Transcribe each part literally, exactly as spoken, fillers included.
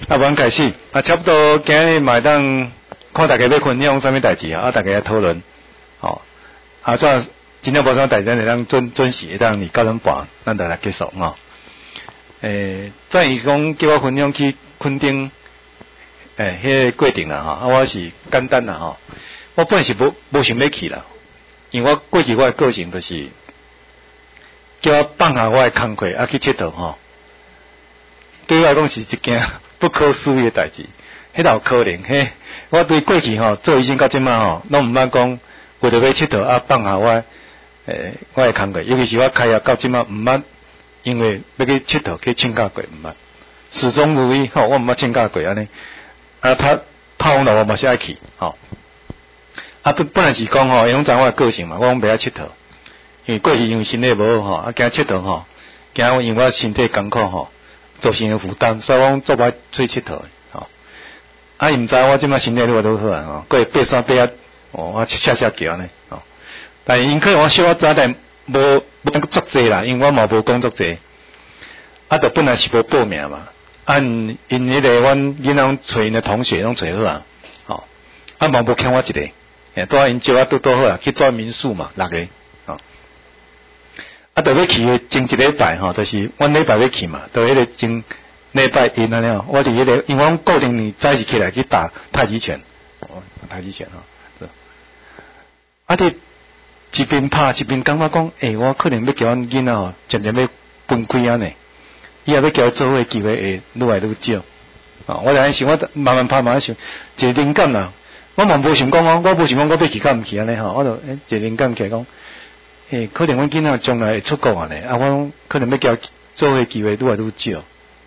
啊，阮开始啊，差不多今日嘛当看大家要分享啥物代志啊，啊，大家来讨论，吼、哦，啊，怎今天无啥代志，咱当准准时当二九点半，咱就来结束吼。诶，再伊讲叫我分享去垦丁，诶，迄个过程啦吼，啊，我是简单啦吼，我本是无无想要去啦，因为我过去我的个性就是叫我放下我的工课啊去佚佗吼，对我来讲是一件不可思议的代志，迄有可能嘿，我对过去吼做医生到即马吼，拢毋捌讲为着要佚佗啊放下我诶我的工课，尤其是我开业到即马毋捌。因为要去佚佗去请假过毋捌，始终如一吼，我毋捌请假过安尼。啊，他他往来我嘛是爱去吼。啊，本本来是讲吼，因为知我的个性嘛，我讲袂爱佚佗，因为过去因为身体无好吼，啊惊佚佗吼，惊因为我身体艰苦吼，造成负担，所以我做歹出佚佗吼。啊，伊毋知我即摆身体愈来愈好啊吼，过爬山爬啊，哦，我下下桥呢吼。但是因可能我小我早代。无无足济啦，因为我嘛无工作济，啊，就本来是无报名嘛，按因迄个阮囡仔找因的同学拢找好啊，吼，啊嘛无欠我一个，诶，拄啊因招我拄拄好啊，去做民宿嘛，六个，吼，啊，就要去的前一礼拜吼，就是阮礼拜要去嘛，就迄个前礼拜一安尼吼，我伫迄个，因为阮固定年早是起来去打太极拳，哦，打太极拳吼，啊，伫。一边拍一边感觉讲，诶、欸，我可能要叫阮囡仔吼，渐渐要分开安尼，以后要叫做伙机会会愈来愈少。啊，我就安想，我慢慢拍慢慢想，一个灵感啦。我嘛无想讲哦，我无想讲我要去甲毋去安尼吼，我就诶一个灵感起来讲，诶、欸，可能阮囡仔将來會出國安尼，啊，我可能要叫做伙機會愈來愈少。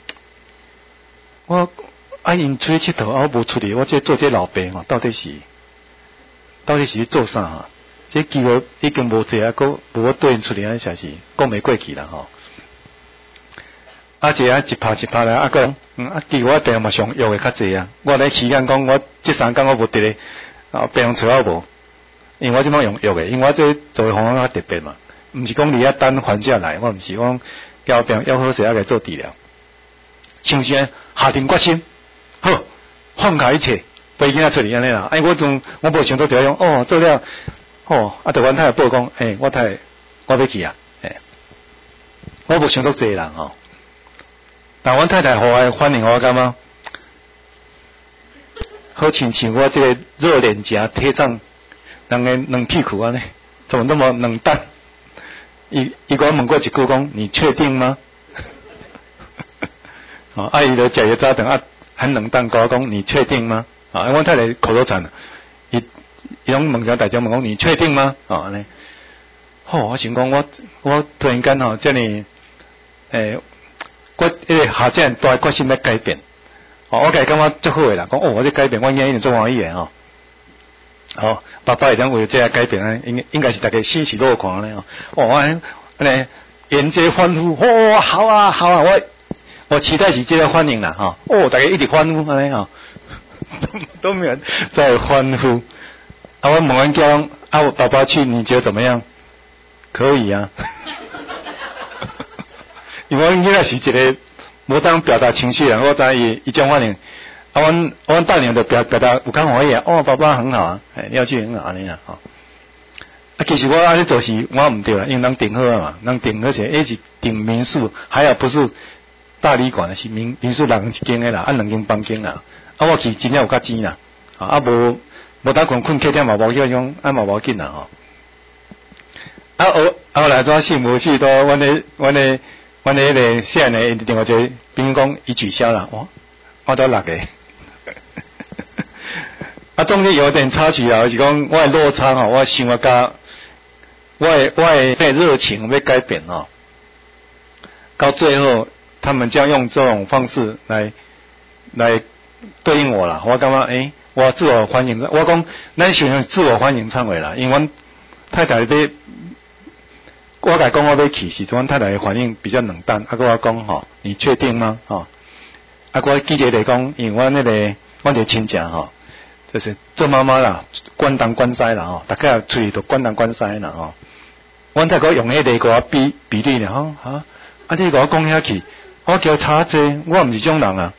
我啊因出去佚佗，啊我無出去，我這做這老爸吼，到底是到底是做啥啊？這機會已經無濟啊，佫無我對因出嚟安實是講袂過去啦吼。啊，這啊一拍一拍來，啊個，嗯啊，其實我平常嘛上約會較濟啊。我咧期間講，我這三工我無佇咧，啊平常找我無，因為我即擺用約嘅，因為我這做嘅方法較特別嘛，毋是講你啊等還價來，我毋是講交病要好勢啊來做治療。像是下定決心，好放下一切，背囝仔出嚟安尼啦。哎，我仲我無想到這樣，哦做了。哦，啊！就阮太太報講，誒、欸，我太我要去啊，誒、欸，我無想到濟人吼，但阮太太互我反應我感覺，好親像我這個熱臉頰貼上人個兩屁股安尼，怎麼那麼冷淡？伊伊甲我問過一句講，你確定嗎？哦，啊伊就食個早頓啊，很冷淡，甲我講，你確定嗎？啊，阮太太口頭禪，伊。伊攏問上大家問講，你確定嗎？哦，安尼，好，我想講我我突然間吼，遮爾誒，我迄個下遮大決心要改變，哦，我家感覺足好誒啦，講哦，我這改變，我應該一定做歡喜誒吼，哦，爸爸會當為這個改變咧，應應該是大家欣喜若狂咧，哦，我安尼沿街歡呼，哦，好啊好啊，我我期待是這個歡迎啦，吼，哦，大家一直歡呼安尼吼，都都沒有在歡呼。啊，我問完叫啊，我爸爸去，你覺得怎麼樣？可以啊，因為我應該是一個無當表達情緒人，我知伊伊種反應，啊，阮阮大娘就表表達有講歡喜啊，哦，爸爸很好啊，誒，你要去很好安尼啊，吼。啊，其實我安尼做是我毋對啦，因為人訂好啊嘛，人訂好者，迄是訂民宿，還有不是大旅館，是民民宿人一間個啦，啊兩間房間啦，啊我去真正有較錢啦，啊無。無當困困客店嘛，無迄種，啊嘛無緊啦吼。啊後後來怎信無信都，阮咧阮咧阮咧迄個細漢誒另外一個朋友講伊取消啦，我我都六個。啊，中間有點插曲啊，就是講我誒落差吼，我想要甲我誒我誒迄熱情要改變吼，到最後他們將用這種方式來來對應我啦，我感覺誒。欸我自我歡迎，我講咱想用自我歡迎唱話啦，因為阮太太咧，我甲講我要去時陣，阮太太的反應比較冷淡，啊，佮我講吼，你確定嗎？吼，啊，我記者嚟講，因為阮迄個阮個親戚吼，就是做媽媽啦，關東關西啦吼，大家出去都關東關西啦吼，阮太太用迄個個比比例咧吼，哈，啊，你甲我講遐去，我叫查者，我毋是種人啊。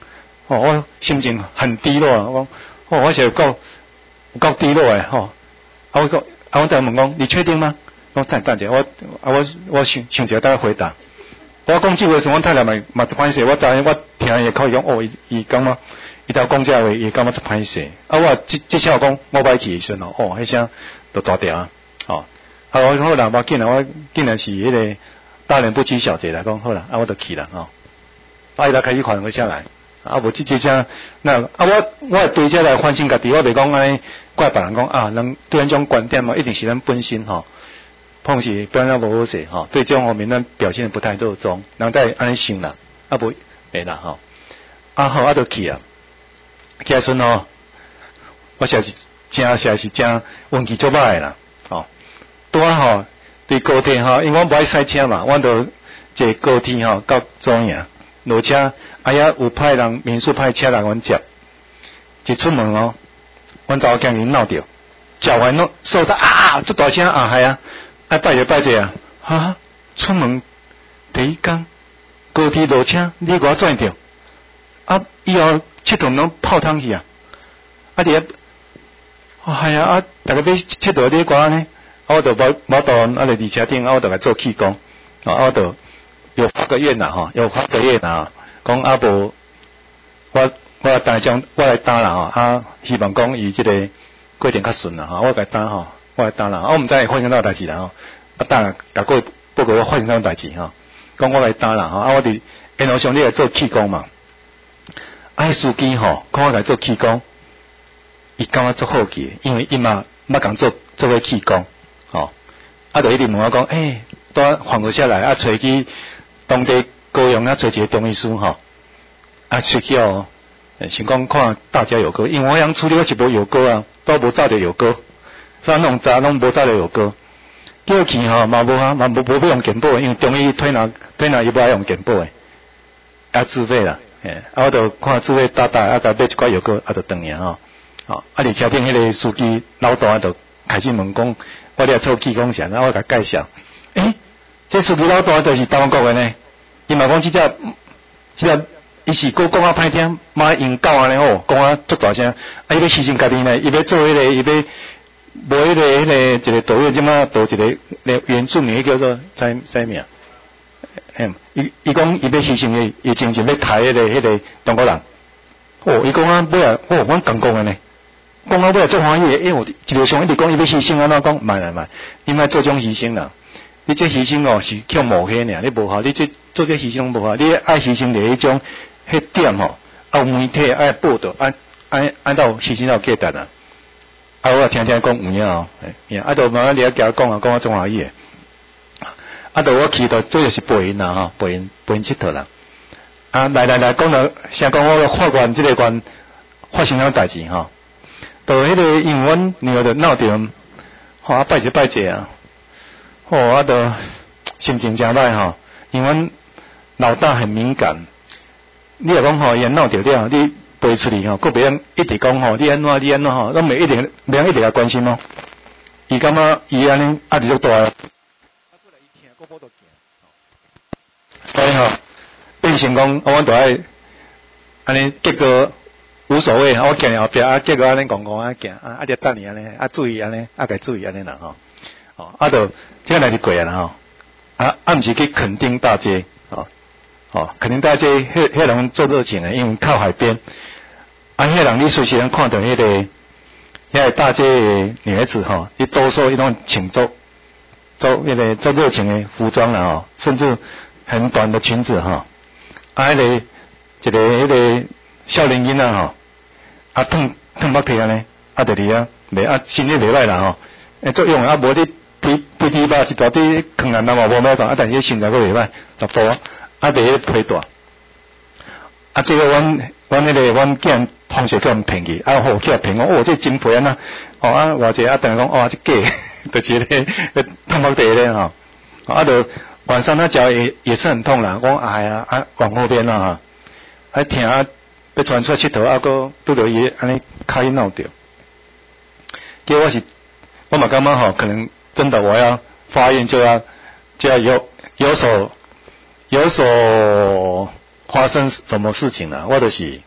哦，我心情很低落啊，我讲，哦，我是有够有够低落诶，吼、哦，啊我讲，啊我等问讲，你确定吗？我等等者，我啊我我想想一下，等下回答。我讲这话时，我太太嘛嘛一歹势，我知我听伊口讲，哦，伊伊感觉伊头讲这话，伊感觉一歹势。啊，我即即下讲，我歹去时阵哦，哦，迄声都大条啊，哦，啊我好啦，无紧啦，我竟然是迄个大人不拘小节来讲，好啦，啊我就去啦，吼、哦，啊伊来开始缓和下来。啊，无即即只那啊，我我对这来反省家己，我袂讲安尼怪别人讲啊，人对咱种观点嘛，一定是咱本身吼，碰是表现无好势吼，对这种方面咱表现得不太热衷，人在安尼想啦，啊无袂啦吼，啊好啊就去啊，去啊阵吼，我实在是真实在是真运气足歹啦，吼，拄啊吼对高铁吼，因为我无爱赛车嘛，我就坐高铁吼到中营。落车，啊遐有派人民宿派车来阮接，一出门哦，阮查某囝囡闹着，叫完咯，受伤啊，足大声啊，系啊，啊拜者拜者啊，哈，出门第一工高铁落车，你我转着，啊以后佚佗拢泡汤去啊，啊伫遐，哦系啊，啊大家要佚佗你我呢，啊我就无无到啊伫车顶，啊我就来做气功，啊我就。有发个愿啦吼，有发个愿啦，讲啊无，我我来打将我来打啦吼，啊希望讲伊即个过程较顺啦吼，我来打吼，我来打啦，我毋知会发生啥代志啦吼，啊打甲过报告我发生啥代志吼，讲我来打啦吼，啊我伫沿路上你来做气功嘛，啊司机吼，看我来做气功，伊感觉足好奇，因为伊嘛捌共做做过气功，吼，啊就一直问我讲，诶、欸，带缓和下来，啊找去。当地高雄啊，找一个中医师吼，啊，出去哦，想讲看大家有歌，因为我样处理我是无有歌啊，都无找着有歌，所以弄早拢无找着有歌，叫去吼嘛无啊，嘛无无要用健保，因为中医推拿推拿伊无爱用健保诶，啊自费啦，诶，啊我就看自费大大啊，甲买一寡药膏啊，就转去吼，吼，啊伫车顶迄个司机老大就开始问讲，我咧做气功啥，啊我甲介绍，诶。这司机老大就是台湾国的呢，伊嘛讲即只即只，伊是佫讲啊歹听，妈用狗安尼吼，讲啊足大声，啊伊要牺牲家己呢，伊要做迄、那个，伊要无迄个迄个一个导演即马导一个原住民叫做啥啥名？嘿，伊伊讲伊要牺牲伊，伊真正要杀迄个迄个中国人。哦，伊讲啊尾啊，哦，阮讲讲的呢，讲啊尾啊足欢喜的，因为一路上一直讲伊要牺牲安怎讲，唔来唔来，你莫做种犧牲啦。你这牺牲哦是叫冒险尔，你无效，你这做这牺牲无效，你爱牺牲的迄种迄点吼，啊有媒体爱报道，按按按到牺牲到价值啊，啊我听听讲有影哦，啊就慢慢了解讲啊，讲啊中华语的，啊就我去到做就是陪因啦吼，陪因陪因佚佗啦，啊来来来讲到先讲我法官即个关发生啥代志吼，就迄个因为阮女儿就闹着，吼啊拜者拜者啊。哦，啊，都心情真歹吼，因为阮老大很敏感。你若讲吼，伊闹着了，你背出去吼，个别人一直讲吼，你安怎你安怎吼，拢袂一定，袂一定来关心咯。伊感觉伊安尼压力足大。啊，过来伊听，个无都惊。所以吼，变成讲，我都爱安尼，结果无所谓，我行后壁啊，结果安尼讲讲啊行，啊啊，就等伊安尼，啊注意安尼，啊该注意安尼啦吼。哦，啊，就这来就过啊啦吼，啊，啊，毋是去垦丁大街，哦，哦，垦丁大街，迄迄人做热情诶，因为靠海边，啊，迄人你随时能看到迄个，迄个大街诶女孩子吼，伊多数伊拢穿做做迄个做热情诶服装啦吼，甚至很短的裙子吼，啊，迄个一个迄个少年囡仔吼，啊，烫烫目剃安尼，啊，就伫啊，袂啊，身体袂歹啦吼，诶，作用啊，无你。皮皮皮吧，一大滴坑人嘛无咩讲，啊，但是身材佫袂歹，十甫啊，啊，第一腿大，啊，最后阮阮迄个阮囝同学叫人骗去，啊，好去骗我，哦，这真皮啊呐，哦啊，偌济啊，等于讲哦，这假，就是咧，烫毛地咧吼，啊，就晚上他脚也也是很痛啦，我哎呀啊，往后边啦哈，还听啊，要传出佚佗，啊，佫拄着伊安尼开闹着，结果我是我嘛感觉吼，可能。真的，我要发愿就要就要有有所有所发生什么事情了、啊，我就是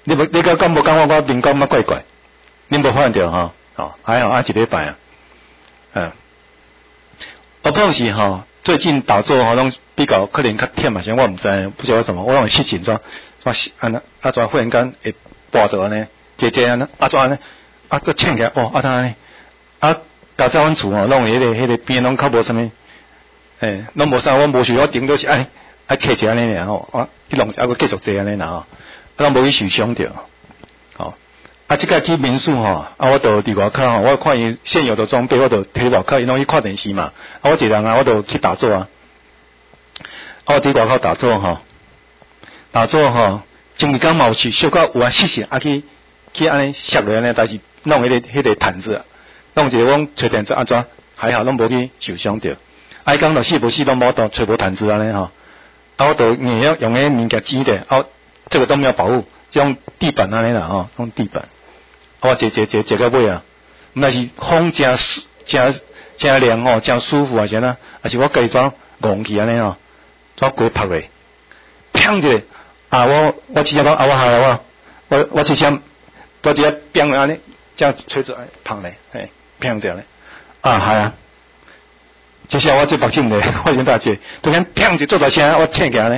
你无你个敢无讲我我面讲乜怪怪？你无发现着吼？哦，还好啊，一礼拜啊，嗯，我碰是吼，最近打坐吼，拢比较可能较忝啊，像我毋知，不知道为什么，我拢会失神怎怎安那啊怎忽然间会跋着安尼，姐姐安尼啊怎安尼啊佫醒起来哦啊怎安尼啊，家在阮厝吼，拢迄个迄个边拢较无啥物，诶，拢无啥，我无想我顶多是安尼，啊客一安尼尔吼，啊去弄一下佫继续坐安尼啦吼，啊拢无去受伤着，吼。啊，即个去民宿吼，啊，我就伫外口吼，我看伊现有的装备，我就摕外口，因拢去看电视嘛。啊，我一个人啊，我就去打坐啊。啊，我伫外口打坐吼，打坐吼，前一工嘛有去小可有啊试试，啊去去安尼摔落安尼，但是弄迄、那个迄、那个毯子，弄一个我找毯子安怎，还好拢无去受伤着。啊，伊讲就死无死拢无到找无毯子安尼吼，啊，我就硬要用迄物件挤的，啊，这个都没有保护，就用地板安尼啦吼，用地板。我坐坐坐坐到尾啊，毋但是风真真真凉吼，真舒服啊，是呐，还是我家己怎戆去安尼吼，怎过拍咧，砰一下啊！我我直接讲啊，我下来我我我直接到底下砰安尼，这样吹着安砰咧，嘿，砰一下咧，啊系啊！这下我这目镜咧，我先大姐，突然砰一做大声，我醒起来咧，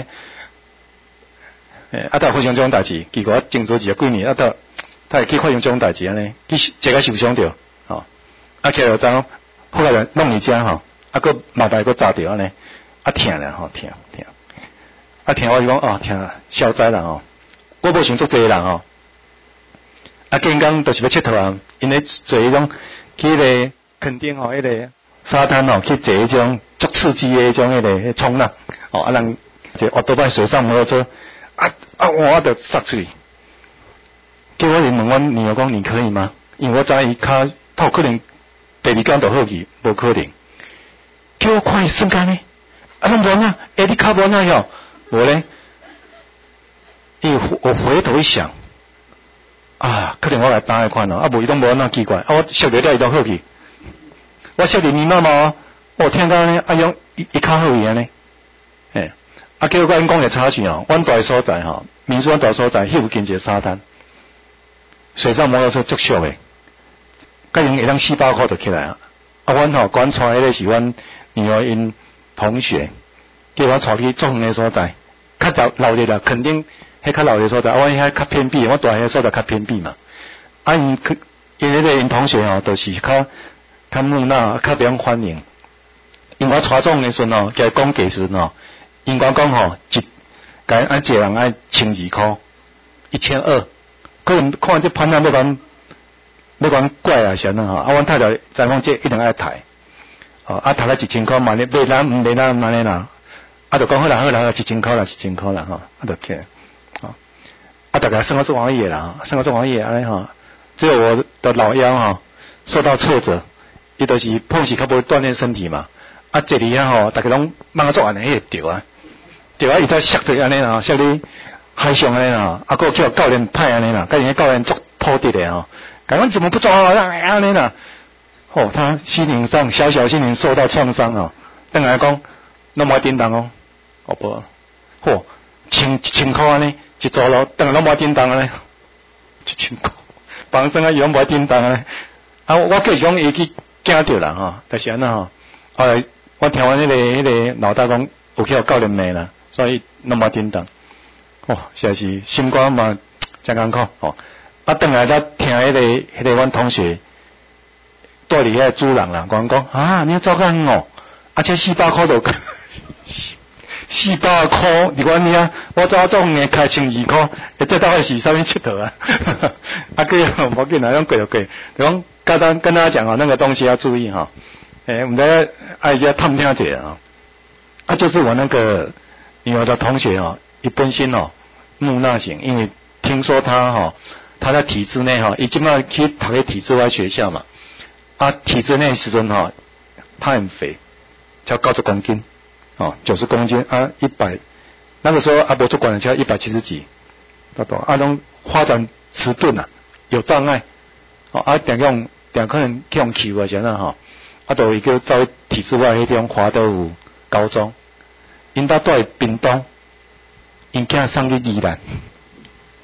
诶，啊，都非常这种代志，结果我静坐一几年，啊，都。他会去发生这种代志安尼，去一个受伤着，吼，啊，起来就怎后来就弄伊遮吼，啊，佫麻烦佫炸着安尼，啊，疼啦吼，疼疼，啊，疼我就讲哦，疼啦，消灾啦吼，我无想做这个人吼，啊，今工就是要佚佗啊，因为做迄种去迄个垦丁吼，迄个沙滩吼，去坐迄种足刺激的迄种迄个迄冲浪，哦，啊，人就奥多拜水上摩托车，啊啊，我就杀出去。叫我问我女儿讲你可以吗？因为我知伊骹透可能第二工就好去，无可能。叫我看伊瞬间呢，啊拢无啊，哎你骹无那哟，无咧。伊我回头一想，啊，可能我来打来看咯，啊无伊拢无那奇怪，啊我晓得了伊都好去。我晓得密码嘛，我听到呢，啊用伊伊骹好去安尼，嘿，啊叫我甲因讲个插曲哦，阮住所在吼，民宿阮住所在，迄附近一个沙滩。水上摩托车足俗诶，甲用会当四百块就起来啊！啊，阮吼管带迄个是阮女儿因同学，叫我带去足远诶所在，较老老热啦，肯定迄较老热所在，啊，阮遐较偏僻，我住迄所在较偏僻嘛。啊，因因迄个因同学吼，就是较较木讷，较袂欢迎。因我带总诶时阵吼，甲伊讲价时阵吼，因我讲吼，一甲按一个人爱千二箍，一千二。可能看这判断要讲要讲怪啊，是安怎吼？啊，阮太太知影这一定爱抬，哦，啊，抬了一千箍嘛，你买咱毋买咱安尼啦，啊，就讲好啦，好啦，一千箍啦，一千箍啦，吼，啊，就起来，哦，啊，大家生活做黄页啦，生活做黄页安尼吼，只有我的老腰吼受到挫折，伊就是碰时较无锻炼身体嘛，啊，这里啊吼，大家拢忙做安尼会着啊，着啊，伊才摔着安尼啦，摔你。海上安尼啦，啊，个叫教练派安尼啦，甲人家教练足土地的吼，讲阮怎么不抓啊？安尼啦，哦，他心灵上小小心灵受到创伤哦，等来讲，那么叮当哦，哦不，嚯，千一千块安尼，一组咯，等来拢无叮当安尼，一千块，房生啊，伊拢无叮当安尼，啊，我计是讲伊去惊着啦吼，但是安那吼，后来我听完迄、那个迄、那个老大讲，有去互教练骂啦，所以拢无叮当。哦，实在是心肝嘛真艰苦哦。啊，等来才听迄、那个迄、那个阮同学带里遐主人啦，讲讲啊，你走干哦，啊，这四百块就四百块，你讲你啊，我早总硬开千二块，这大概是啥物佚佗啊？啊，个无紧啦，用过就过。就讲跟他跟大家讲哦，那个东西要注意哈。诶、欸，我们在爱要探听者啊，啊，就是我那个女儿的同学哦，伊本身哦。木讷型，因为听说他哈、哦，他在体制内哈、哦，伊即摆去读个体制外学校嘛，啊，体制内时阵哈，他很肥，才九十公斤，哦，九十公斤啊，一百，那个时候阿伯做管理才一百七十几，懂懂？啊，种发展迟钝啊，有障碍，哦，啊，点用点可能去用欺负啊，啥啦吼，啊，都伊叫走体制外迄种华德福高中，因兜住屏东。因囝送去宜兰，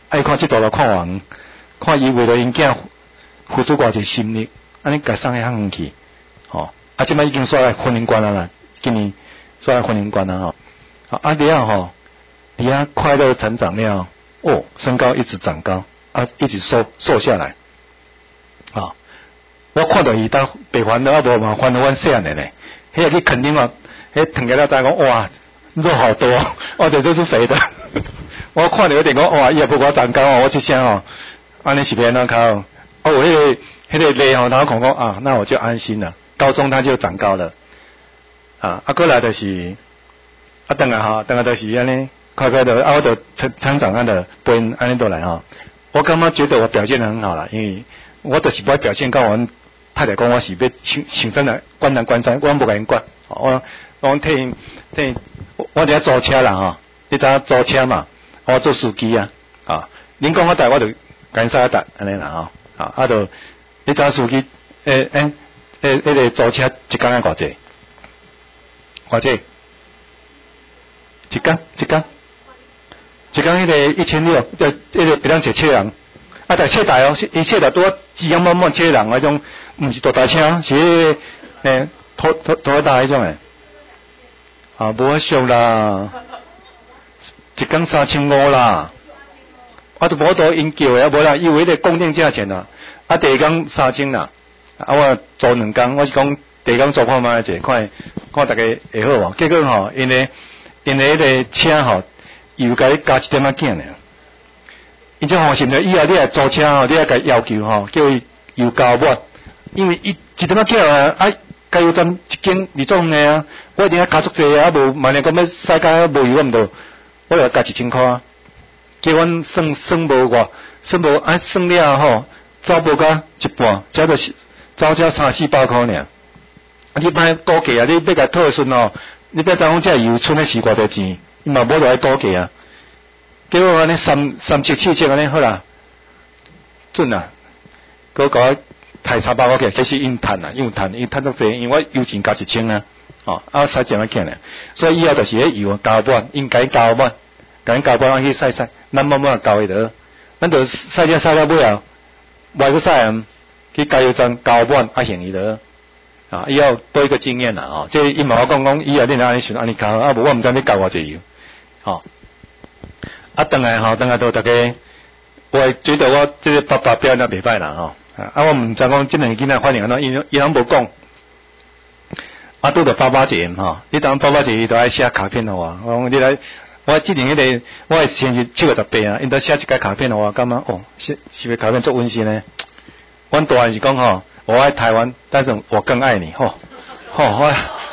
爱看即组就看完，看伊为了因囝付出偌济心力，安尼甲送去远去，吼、哦，啊，即摆已经刷来婚姻关了啦，今年刷来婚姻关了吼，啊，啊，了吼，你啊快乐成长了，哦，身高一直长高，啊，一直瘦瘦下来，啊、哦，我看到伊当白烦恼啊无嘛烦恼阮细汉的呢，迄个去肯定啊，迄疼起来再讲哇，肉好多，哦，这就是肥的。我看到有点讲哇，伊也不我长高哦，我一声哦，安尼是变哪靠？哦，我迄个迄个勒吼，然后讲讲啊，那我就安心了。高中他就长高了，啊，啊过来就是啊，等下哈，等下就是安尼快快的，啊，我就成成长安的变安尼都来哈。我感觉觉得我表现得很好啦，因为我就是不爱表现，跟阮太太讲我是要请请真的关南关山，我不甲因管，我我替因替因，我伫遐租车啦吼，你知影租车嘛？我做司机啊，啊，恁讲我带我就干啥带安尼啦吼，啊，啊，就你知影司机诶诶诶，迄个租车一工啊偌济？偌济？一工一工，一工迄个一千六，就迄个别人坐车人，啊，但车大哦，伊车大多几样满满车人那种，毋是大大车，是迄个诶拖拖拖大迄种诶，啊，无法俗啦。一工三千五啦，啊都无多因叫的，无啦，因为迄个固定价钱啦，啊第二工三千啦，啊我做两工，我是讲第二工做看卖者，看看大家会好无？结果吼，因为因为迄个车吼，又甲你加一点仔钱呢，伊种方式呢，以后你来租车吼，你来甲要求吼，叫伊油加满，因为伊一点仔钱啊，啊加油站一间二种的啊，我一定要加足济啊，无万一讲要驶加无油我毋着。我要加一千块啊，叫阮算算无偌，算无啊算了吼，走无甲一半，才就是走只三四百块尔。啊，你歹估计啊，你要甲讨的时阵吼，你要知影这油剩的是偌多钱，伊嘛无落来估计啊。结果安尼三三七四七安尼好啦，准啊，佮我太差百块起，其实因趁啊，因趁，因趁足济，因为我油钱加一千啊。哦，啊，使钱啊见咧，所以以后就是迄油加满，应该加满，甲因加满去晒晒，咱慢慢交伊得，咱就晒只晒到尾后，外个晒啊，去加油站加满啊行伊得，啊，以后多一个经验啦，哦，即伊嘛我讲讲，以后你安尼选安尼加，啊无我毋知你加偌济油，哦，啊，等来吼，等来都大家，我觉得我即个爸爸表现袂歹啦，吼，啊，我毋知讲即两个囡仔反应安怎，伊伊拢无讲。啊，拄着爸爸节吼，你当爸爸节伊都爱写卡片互我，我讲你来，我之前迄、那个，我诶生日七月十八啊，因都写一个卡片互我，感觉哦，写写个卡片足温馨呢。阮大汉是讲吼，我爱台湾，但是我更爱你，吼，吼我，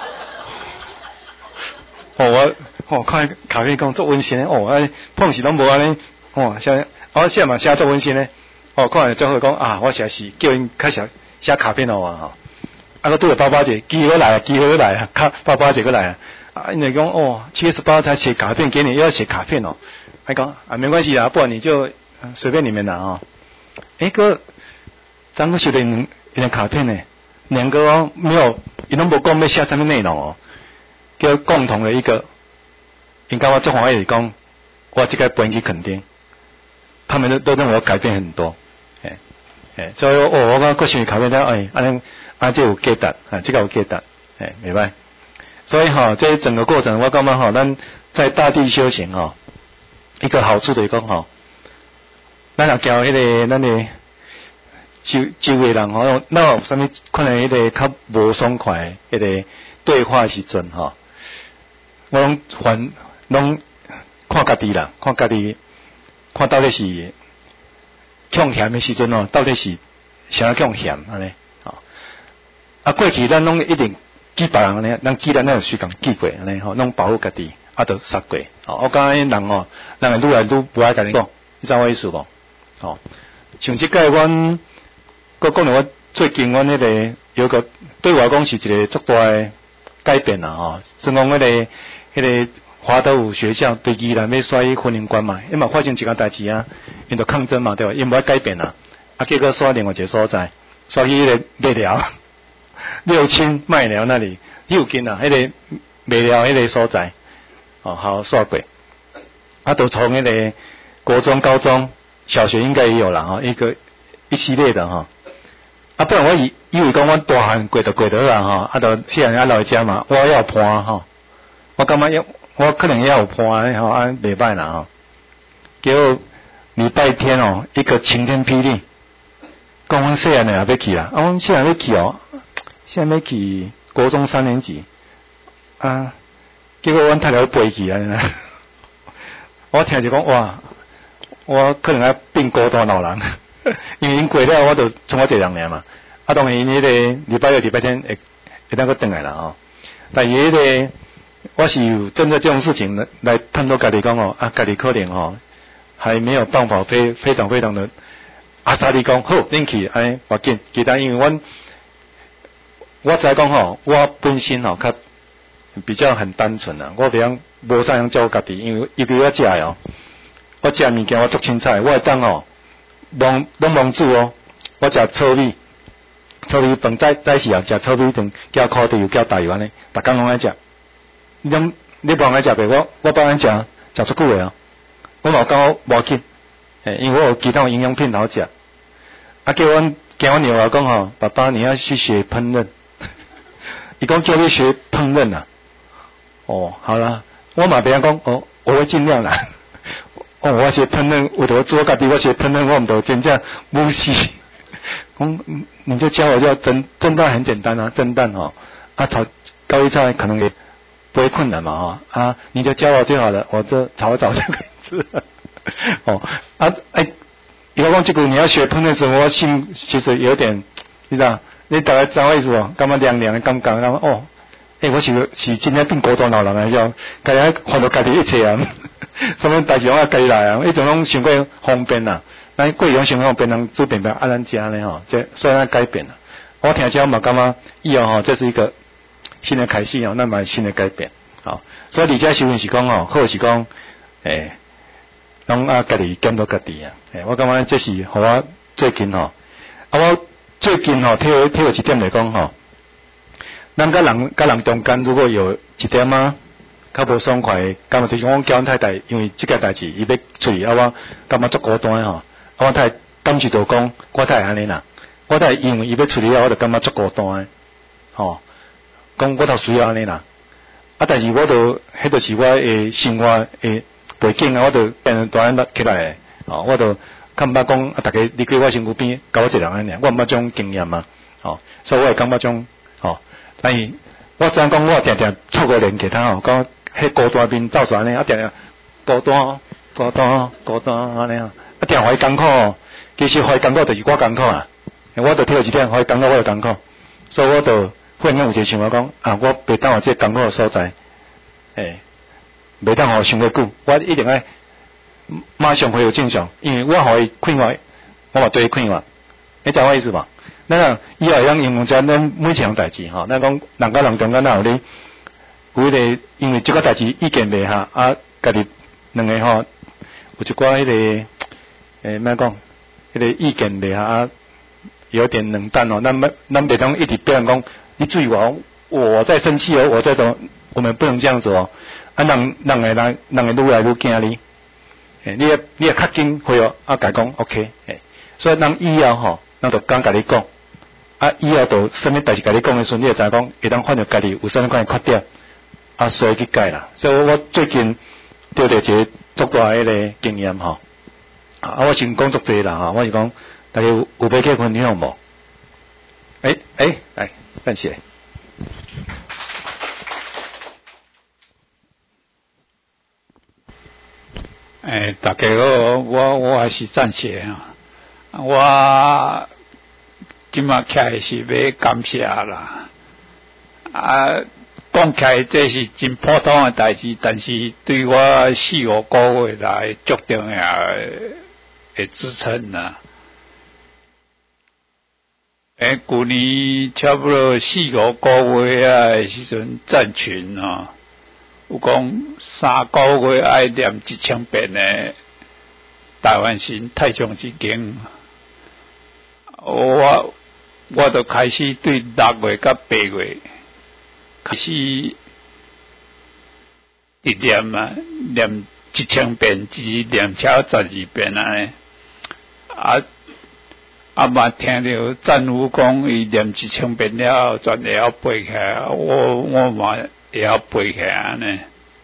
哦我，哦看卡片讲足温馨呢，哦，安碰时拢无安尼，哦写，我写嘛写足温馨呢，哦看最后讲啊，我写是叫因较写写卡片互我吼。啊，个拄着爸爸节，机会来，机会来啊！卡爸爸节过来啊！啊，因为讲哦，七月十八才写卡片给你，又要写卡片哦。还讲啊，没关系啦，不然你就随便你们拿哦。诶，个张哥写的一张卡片呢，两个哦没有，伊拢无讲要写什么内容哦，叫共同的一个，应该我做黄也是讲，我这个不应该肯定，他们都都认为我改变很多，诶诶，所以哦，我讲个写卡片，哎，安尼。啊，这有价值，啊，这个有价值，哎，明白。所以哈，这整个过程我感觉哈，咱在大地修行哈，一个好处就是讲哈，咱若交迄个咱的周周围人吼，那有啥物可能迄个较无爽快迄个对话时阵哈，我拢还拢看家己啦，看家己，看到底是强嫌的时阵哦，到底是啥强嫌安尼。啊，过去咱拢一定记别人安尼，咱记咱有时间记过安尼吼，拢保护家己，啊，都杀过。哦，我讲迄人哦，人会愈来愈不爱甲你讲，你知我意思无？哦，像即个阮，我讲了我最近阮迄个有个对我讲是一个足大诶改变啦吼，算讲迄个迄个华德福学校对宜兰要甩婚姻关嘛，因嘛发生一件代志啊，因着抗争嘛对吧？因无爱改变啦，啊，结果甩另外一个所在，甩去迄个卖寮。六亲麦寮那里又近啊，迄、那个卖寮迄个所在，哦，好刷过，啊，都从迄个国中、高中小学应该也有啦哈，一个一系列的哈。啊，不然我以以为讲我大汉过就过得啦哈，啊，就细汉啊老家嘛，我要有伴哈，我感觉要我可能要有伴吼，啊，袂歹啦哈。结果礼拜天哦，一个晴天霹雳，讲阮细汉的也要去啦，啊，阮细汉要去哦，现在要去国中三年级啊，结果阮太太背去啊，我听就讲哇，我可能要变孤单老人。因为因过了，我就从我一个人尔嘛。啊，当然因迄个礼拜六、礼拜天会会当个转来啦吼。但是迄个我是有针对这种事情来来探讨家己讲哦，啊，家己可能吼还没有办法非非常非常的阿萨利讲好，恁去安要紧。其他因为阮我知讲吼，我本身吼较比较很单纯啊，我袂晓无啥样照顾家己，因为尤其我食哦，我食物件我足凊彩，我会当哦。忘拢忘煮哦，我食糙米，糙米饭早早时啊食糙米饭，加烤猪油加大油安尼，逐工拢爱食。你你无爱食袂？我我帮咱食，食足久诶哦。我嘛讲我无紧，诶，因为我有其他营养品好食。啊，叫阮叫阮女儿讲吼，爸爸你要去学烹饪。伊讲叫你学烹饪啊。哦，好啦，我嘛袂晓讲，哦，我会尽量啦。哦，我学烹饪，我都做家己，我学烹饪，我唔都真正无死。讲，你就教我叫蒸蒸蛋很简单啊，蒸蛋哦，啊炒高丽菜可能也不会困难嘛哈、哦，啊你就教我就好了，我这炒一炒就可以吃了。哦，啊哎，以后讲这个你要学烹饪时候，我心其实有点，你知道，你大概知道意思无？感觉凉凉的感觉，然后哦。诶、欸，我是是真正变孤单老人来种，家己看到家己一切啊，什么代志我家己来啊，一种拢想过方便啦，咱过往想方便人做便便啊咱食呢吼，这虽然改变了，我听起来嘛感觉以后吼，这是一个新的开始哦，那么新的改变，好，所以李家修是讲哦，好是讲诶，拢啊家己检讨家己啊，诶，我感觉这是互我最近吼，啊我最近吼，听听有一点来讲吼。咱甲人甲人中间如果有一点啊，较无爽快，感觉就是我叫阮太太，因为即个代志伊要处理，啊我感觉足孤单吼，啊我太太当时就讲，我太安尼啦，我太因为伊要处理啊，我就感觉足孤单诶，吼，讲我头需要安尼啦，啊但是我都迄著是我诶生活诶背景啊，我都变成大汉起来诶，吼，我都较毋捌讲啊，逐个离开我身躯边，甲我一个人安尼，我毋捌种经验嘛，吼，所以我会感觉种，吼。但是我怎讲？我定定错过连其他吼，讲迄孤单面走出安尼，啊定定孤单、孤单、孤单安尼啊，啊定互伊艰苦哦。其实互伊艰苦就是我艰苦啊，我著挑一点，互伊艰苦我就艰苦，所以我著忽然间有一个想法讲啊，我袂当互这艰苦的所在，诶，袂当互想过久，我一定爱马上恢复正常，因为我互伊快活，我嘛对伊快活，你知我意思吧？咱啊，以后会用应用在咱每一项代志吼，咱讲人甲人中间哪有咧，有迄个因为即个代志意见袂合，啊，家己两个吼，有一寡迄个诶，咩讲，迄个意见袂合啊，有点冷淡哦。咱咱袂当一直表现讲，你注意我，我在生气哦，我在怎，我们不能这样子哦。啊，人人个人人个愈来愈惊你，诶，你也你也较紧会哦，啊，甲讲 OK， 诶，所以人以后吼，咱就讲甲你讲。啊，以后就什么代志甲你讲的时候，你会知讲，会当看到家己有啥物款的缺点，啊，所以去改啦。所以我最近得到一个足大迄个经验吼，啊，我先讲足济啦吼，我是讲，大家有有要去分享无？诶、欸、诶，来、欸，暂时。 诶、欸，大家好，我我还是暂时啊，我。今嘛起来是要感谢啦，啊，讲起来这是真普通的代志，但是对我四五个月来足重要的支撑啦。诶，旧年差不多四五个月啊的时阵站群啊，有讲三个月爱念一千遍的台湾神太上之经，我。我就开始对六月甲八月开始一念啊，念一千遍至念超十二遍安尼。 啊啊嘛听到战俘讲伊念一千遍了，全会晓背起来，我我嘛会晓背起来安尼。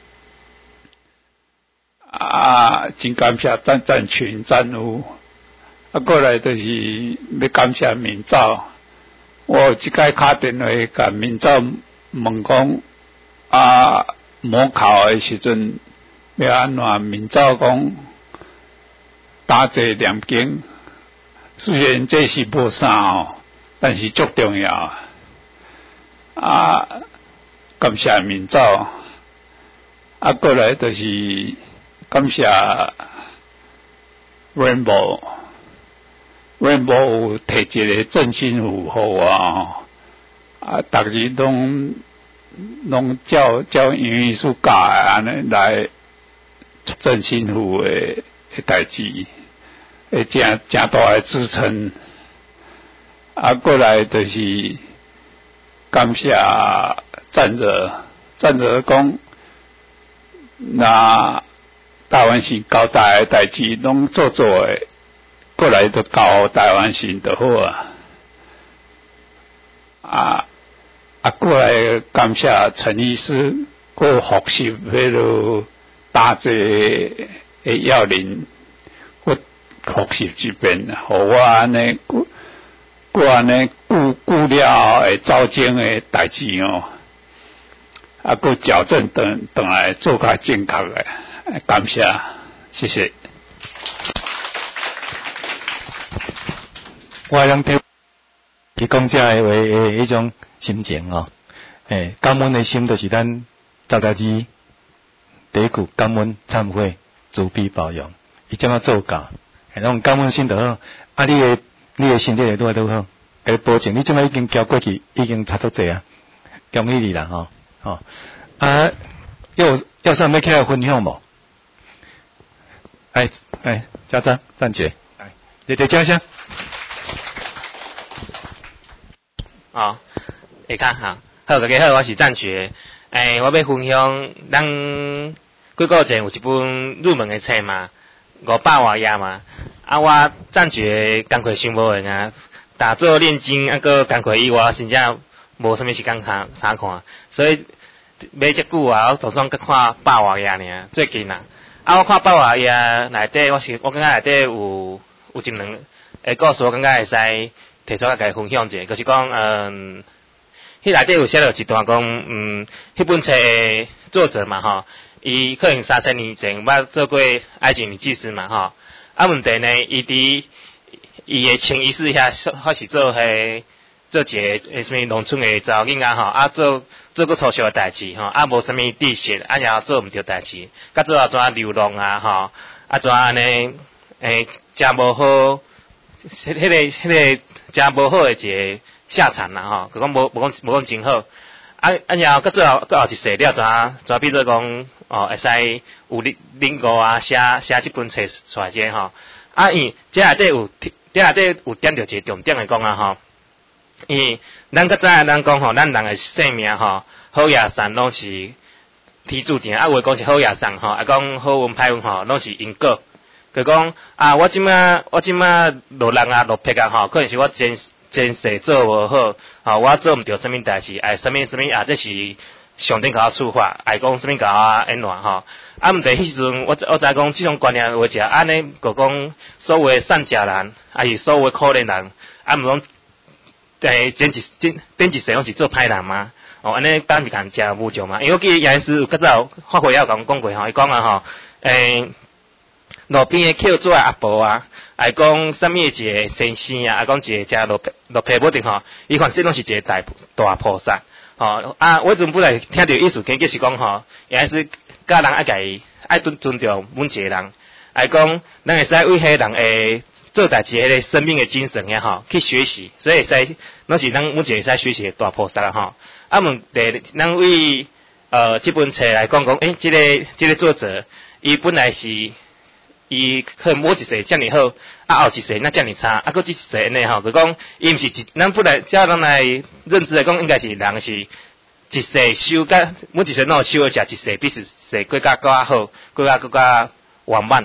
啊，真感谢战战群战俘，啊，过来就是要感谢明照。我即摆打电话甲明照问讲，啊，模考的时阵要安怎？明照讲打坐念经，虽然这是无啥哦，但是足重要。啊，感谢明照，啊，过来就是感谢 Rainbow。Rainbow 有摕一个振兴符互我啊，啊，逐日拢拢照照英语书教安尼来振兴符的的代志，会真真大的支撑。啊，过来就是感谢战热，战热讲那台湾是交代的代志拢做做的。过来就教台湾神就好啊！啊啊，过来感谢陈医师，过复习迄落打坐的要领，我复习一遍，互我安尼，我安尼顾顾了会走精的代志哦，啊，过矫正等等来做较正确的，感谢，谢谢。 我想听伊讲遮诶话诶迄种心情哦，诶，感恩诶心就是咱十大字第一句感恩忏悔慈悲包容，伊怎么做到？诶，那种感恩心就好。啊，你诶你诶身体会拄啊拄好，会保证你即摆已经交过去，已经差足济啊，恭喜你啦吼吼。啊，要要上要起来分享无？哎哎，家长站起来，来，热烈掌声。 哦，下骹哈，好，大家好，我是赞觉。诶、欸，我要分享，咱几个前有一本入门的册嘛，五百外页嘛。啊，我赞觉工课伤无闲啊，打坐念经啊，个工课以外，真正无啥物时间看啥看，所以买遮久啊，我就算去看百外页尔，最近啊。啊，我看百外页内底，我是我感觉内底有有一两个故事，我感觉会使。提出来甲伊分享者，就是讲，嗯，迄内底有写了一段讲，嗯，迄本册的作者嘛，吼，伊可能三千年前捌做过埃及女祭司嘛，吼，啊问题呢，伊伫伊的清仪式遐，或是做迄做一个诶什物农村的查某囡仔吼，啊做做过粗俗的代志吼，啊无啥物知识，啊然后做毋对代志，甲做啊怎啊流浪啊吼，啊怎安尼诶，诚无好。迄、那个、迄、那个真无好诶一个下场啦吼，佮讲无无讲无讲真好。啊啊，然后佮最后佮后一世了，怎怎比如讲哦，会使有领领悟啊，写写即本册出来者吼。啊，伊这内底有，这内底有点着一个重点诶讲啊吼。伊咱较早咱讲吼，咱人诶性命吼，好也善拢是天注定，啊有诶讲是好也善吼，啊讲好运歹运吼，拢是因果。佢讲啊，我即摆我即摆落人啊落魄啊吼，可能是我前前世做无好，吼我做毋着啥物代志，哎啥物啥物啊，这是上天甲我处罚，哎讲啥物甲我安怎吼？啊毋得迄时阵，我我知讲即种观念话，食安尼就讲所谓善食人，还是所谓可怜人，啊毋讲诶前一前顶一世拢是做歹人嘛？哦，安尼当是共食无着嘛？因为我记得杨医师有较早发会要讲讲过吼，伊讲啊吼，诶。路边诶捡做阿婆啊，还讲啥物一个先生啊，还讲一个遮落落皮不定吼，伊反正拢是一个大大菩萨，吼啊！我阵本来听着意思，其实是讲吼，也是教人爱家己爱尊尊重每一个人，还讲咱会使为迄人诶做代志迄个生命诶精神呀吼去学习，所以会使拢是咱每一个会使学习诶大菩萨啦吼。啊问题，咱为呃即本册来讲讲，诶、欸，即、这个即、这个作者，伊本来是。伊可能某一世遮尔好，啊后一世那遮尔差，啊搁即世安尼吼，佢讲伊毋是一，咱本来照咱来认知来讲，应该是人是一世修甲每一世拢有修诶，食一世比一世更加更加好，更加更加圆满。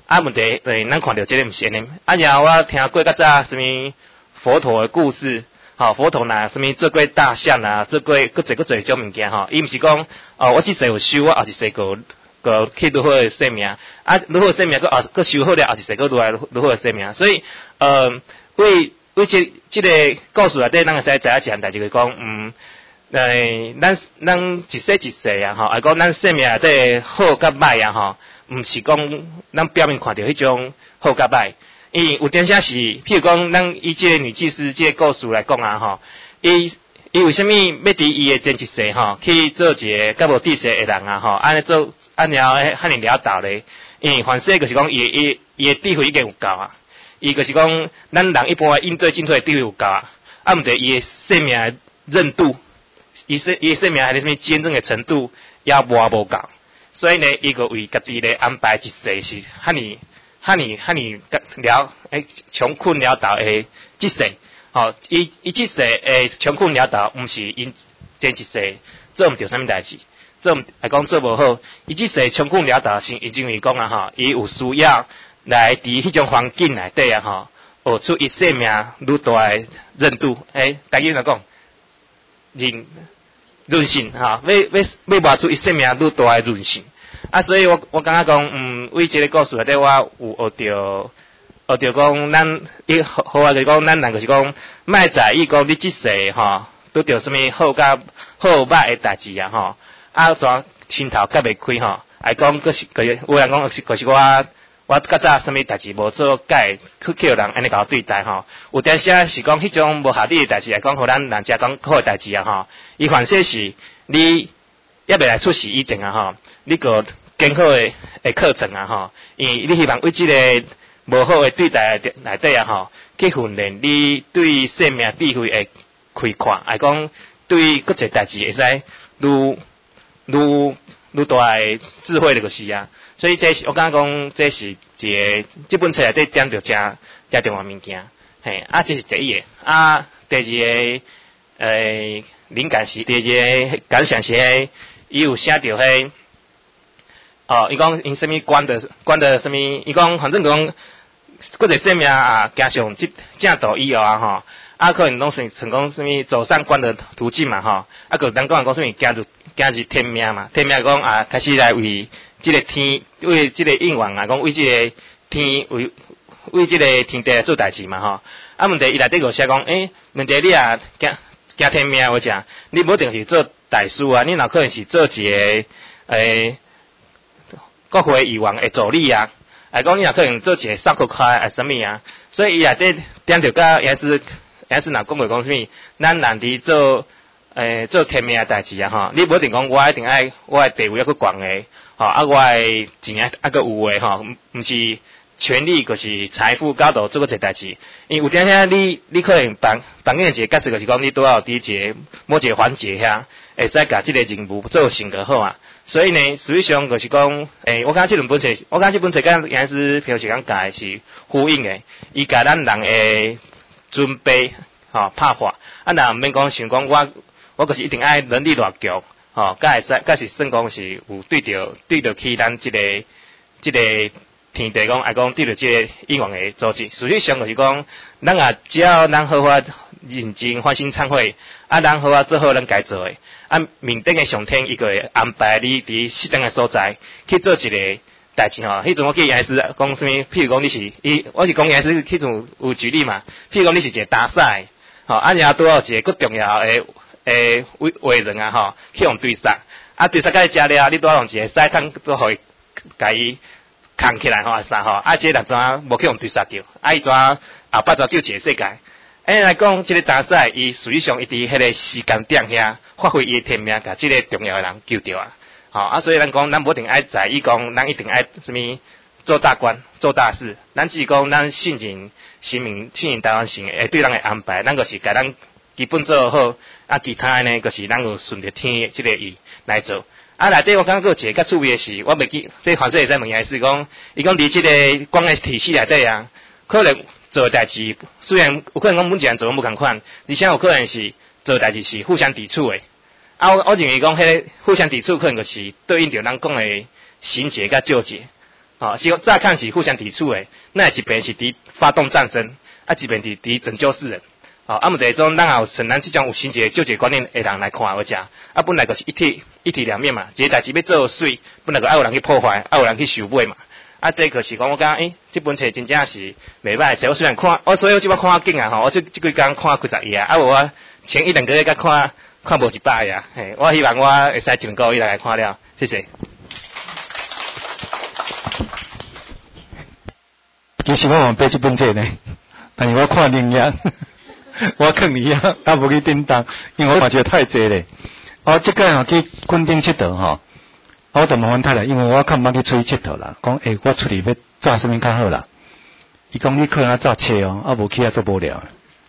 啊，问题诶，咱看到即个毋是安尼。啊，然后我听过较早什物佛陀的故事，吼、哦，佛陀呐，什物做过大象啊，做过搁侪搁侪种物件吼，伊毋是讲哦，我即世有修，我后一世个个去愈好诶生命，啊，愈好诶生命，搁后搁修好了，后一世搁愈来愈好诶生命。所以，呃，为为即即个故事内底，咱会使知影一项代志，就是讲，嗯。诶，咱咱一世一世啊，吼，啊讲咱生命内底好甲歹啊，吼，毋是讲咱表面看到迄种好甲歹，伊有点些是，譬如讲，咱以即个女祭司即个故事来讲啊，吼，伊伊为虾米要伫伊诶前一世吼去做一个甲无知识诶人啊，吼，安尼做安了遐尔了道咧？因为凡事就是讲伊伊伊诶智慧已经有够啊，伊就是讲咱人一般应对进退诶智慧有够啊，啊毋得伊诶生命诶韧度。伊说伊说明还是什么坚韧的程度也无无够，所以呢，伊个为家己咧安排一世是哈尼哈尼哈尼了诶穷困潦倒诶即世，吼、哦，伊伊即世诶穷困潦倒，毋是因前一世做毋着啥物代志，做来讲做无好，伊即世穷困潦倒是因为讲啊吼，伊有需要来伫迄种环境内底啊吼，学出伊生命愈大诶韧度，诶，大家来讲。韧韧性哈，要要要挖出伊生命愈大诶韧性啊！所以我我感觉讲，嗯，为即个故事内底，我有学着学着讲，咱伊好好啊，就是讲，咱人就是讲，莫在意讲你即世吼，拄着什物好甲好歹诶代志啊吼，啊怎心头夹袂开吼，爱讲佫是佫有人讲是佫是我。我较早啥物代志无做，改去叫人安尼甲我对待吼。有点些是讲迄种无合理诶代志来讲，互咱人家讲好诶代志啊吼。伊凡说是你也未来出事以前啊吼，你个更好诶诶课程啊吼，因为你希望为即个无好诶对待内底啊吼，去训练你对生命智慧诶开阔，来讲对各一代志会使愈愈愈大诶智慧就是啊。所以这是我感觉讲，这是一个这本册内底点着真真重要物件，嘿，啊，这是第一个，啊，第二个，诶，灵感是第二个感想是，伊有写着迄，哦，伊讲因什物关的关的什物，伊讲反正讲，各个生命啊，加上即正道以后啊吼，啊，可能拢是成功什物走上关的途径嘛吼，啊，个咱讲讲什物行入行入天命嘛，天命讲啊，开始来为。即个天为即个应愿啊，讲为即个天为为即个天地来做代志嘛吼。啊，问题伊内底个写讲，诶、欸，问题你啊，行行天命话讲，你无一定是做大师啊，你若可能是做一个诶国会议员诶助理啊，来讲你若可能做一个上课开啊什物啊，所以伊内底点着甲也是也是若讲过讲什物，咱人伫做诶做天命诶代志啊吼，你无一定讲我一定爱我诶地位要去悬诶。吼、哦，啊，我诶钱啊，啊个有诶吼，毋毋是权力，就是财富高度做过一代志。因为有点遐，你你可能扮扮演一个角色，就是讲你拄好伫一个某一个环节遐，会使甲即个任务做成个好啊。所以呢，实际上就是讲，诶、欸，我感觉即两本册，我感觉即本册甲原是平时讲教是呼应诶，伊甲咱人诶准备吼拍法，啊，若毋免讲想讲我我就是一定爱能力偌强。吼，甲会使，甲是算讲是有对着对着起咱即、这个即、这个天地讲，爱讲对着即个应愿诶组织。实际上就是讲，咱也只要咱好法认真、欢心忏悔，啊，咱好法做好咱该做诶，啊，面顶诶上天伊个会安排你伫适当诶所在去做一个代志吼。迄阵我记也是讲什物，譬如讲你是，伊我是讲也是迄阵有举例嘛，譬如讲你是一个大赛，吼，啊，然后拄好一个更重要诶。诶，为为人啊吼，去用对杀，啊对杀甲伊食了，你拄用一个屎桶都互伊，甲伊扛起来吼，啊啥吼，啊即个人怎无去用对杀着，啊伊怎后摆怎救一个世界？诶来讲，即个大赛伊实际上伊伫迄个时间点遐发挥伊诶天命，甲即个重要诶人救着啊，吼啊，所以咱讲，咱无一定爱在意讲，咱一定爱什物做大官、做大事，咱只是讲咱信任、信任、信任台湾神会对人诶安排，咱就是甲咱。基本做好，啊，其他呢，就是咱有顺着天即个意来做。啊，内底我感觉个一个较趣味诶是，我袂记，这反正会使问伊是讲，伊讲伫即个光诶体系内底啊，可能做代志，虽然有可能讲每一个人做无共款，而且有可能是做代志是互相抵触诶。啊，我我认为讲，迄个互相抵触可能就是对应着咱讲诶心结甲纠结。 哦，是乍看是互相抵触的，那一边是伫发动战争，啊一边伫伫拯救世人。哦，啊，毋第种咱也有像咱即种有新一个救济观念的人来看好食，啊，本来就是一体一体两面嘛，一个代志要做水，本来就爱有人去破坏，爱有人去收买嘛。啊，这可是讲我感觉，诶、欸，这本册真正是袂歹册。我虽然看，我所以我即摆看紧啊吼，我即即几工看几十页啊，啊无我前一两个月甲看看无一百页啊，嘿，我希望我会使一两个月来看了，谢谢。 其实我嘛买这本册呢，但是我看另样，我看你啊，啊无去叮当，因为我嘛觉得太济咧。我即个吼去垦丁佚佗吼。我就麻烦太太，因为我较毋捌去出去佚佗啦。讲，诶、欸，我出去要做啥物较好啦？伊讲你可能要做车哦，啊无去啊做无聊。